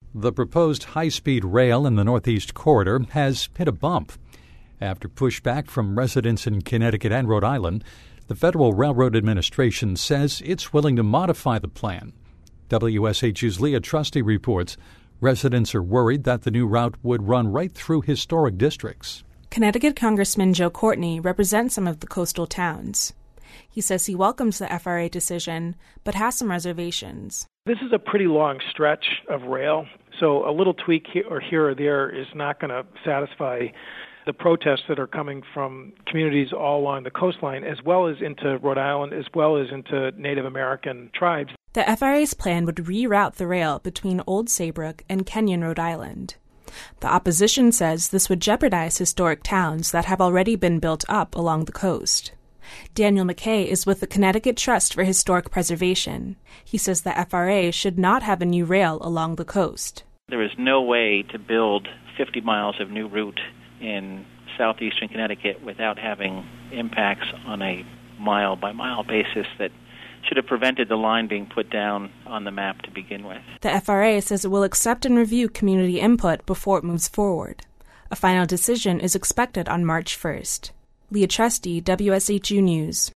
The proposed high-speed rail in the Northeast Corridor has hit a bump. After pushback from residents in Connecticut and Rhode Island, the Federal Railroad Administration says it's willing to modify the plan. WSHU's Leah Trusty reports residents are worried that the new route would run right through historic districts. Connecticut Congressman Joe Courtney represents some of the coastal towns. He says he welcomes the FRA decision, but has some reservations. This is a pretty long stretch of rail, so a little tweak here or there is not going to satisfy the protests that are coming from communities all along the coastline, as well as into Rhode Island, as well as into Native American tribes. The FRA's plan would reroute the rail between Old Saybrook and Kenyon, Rhode Island. The opposition says this would jeopardize historic towns that have already been built up along the coast. Daniel McKay is with the Connecticut Trust for Historic Preservation. He says the FRA should not have a new rail along the coast. There is no way to build 50 miles of new route in southeastern Connecticut without having impacts on a mile-by-mile basis that should have prevented the line being put down on the map to begin with. The FRA says it will accept and review community input before it moves forward. A final decision is expected on March 1st. Leah Trusty, WSHU News.